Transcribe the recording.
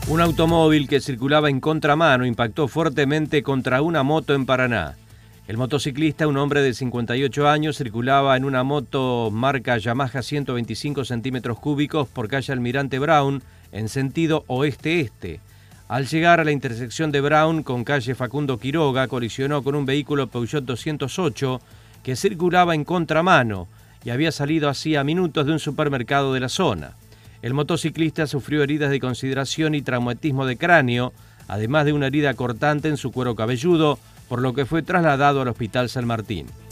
Un automóvil que circulaba en contramano impactó fuertemente contra una moto en Paraná. El motociclista, un hombre de 58 años, circulaba en una moto marca Yamaha 125 centímetros cúbicos por calle Almirante Brown en sentido oeste-este. Al llegar a la intersección de Brown con calle Facundo Quiroga, colisionó con un vehículo Peugeot 208 que circulaba en contramano y había salido hacía minutos de un supermercado de la zona. El motociclista sufrió heridas de consideración y traumatismo de cráneo, además de una herida cortante en su cuero cabelludo, por lo que fue trasladado al Hospital San Martín.